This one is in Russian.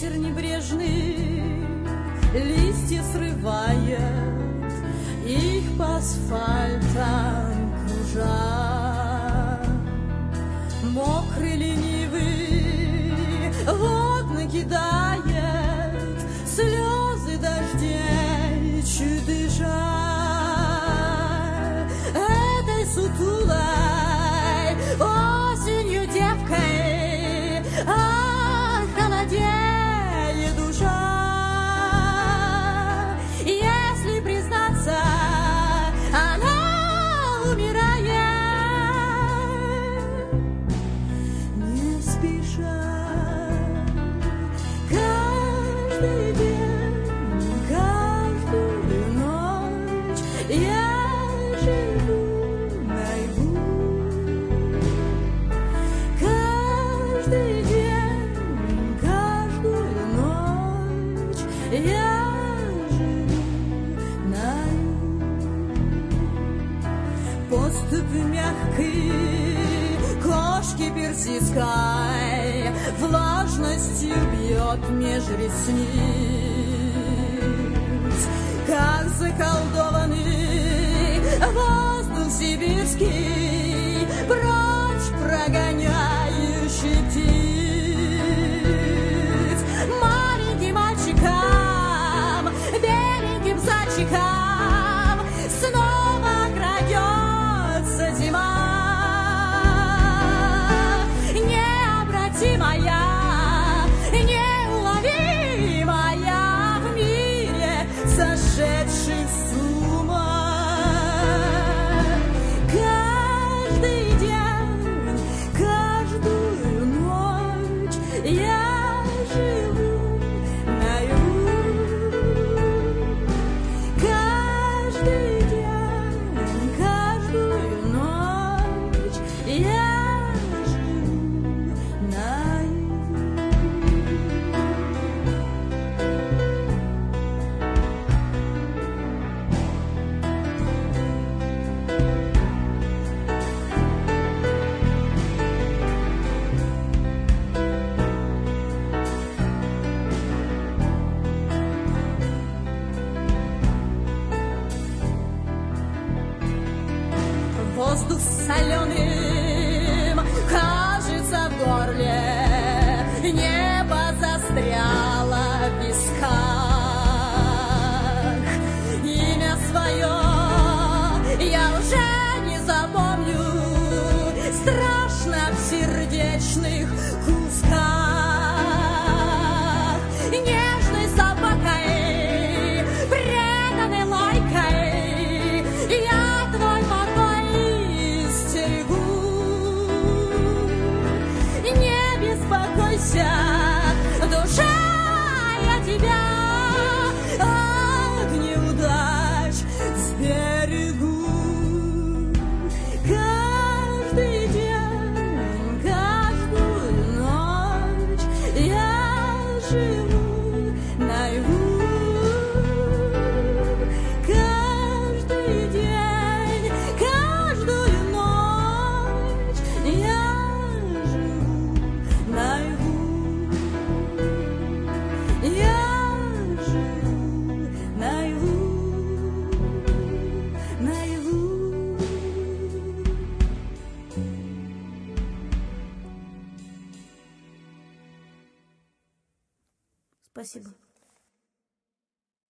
Ветер небрежный листья срывает, их по асфальтам кружа. Мокрый ленивый вот накидает слезы дождей, чуть дыша. Этой сутулой осенью девкой холодеет душа. Если признаться, она умирает не спеша. Каждый день, каждую ночь я живу наяву. Каждый день, каждую ночь я живу наяву. Поступь мягкой кошки персидской влажностью бьет меж ресниц, как заколдованный воздух сибирский, прочь прогоняющий птиц. Маленьким мальчикам, беленьким зайчикам снова крадется зима. Необратимая, неуловимая в мире сошедших с ума. Каждый день, каждую ночь я живу наяву. Каждый день, каждую ночь я живу наяву. Воздух соленым кажется в горле, небо застряло в висках. Имя свое я уже не запомню, страшно в сердечных кусках. Нежной собакой, преданной лайкой я твой покой стерегу. Не беспокойся, душа, я тебя от неудач сберегу. Каждый день, каждую ночь я живу наяву. Каждый день, каждую ночь я живу наяву. Я живу наяву, наяву. Спасибо.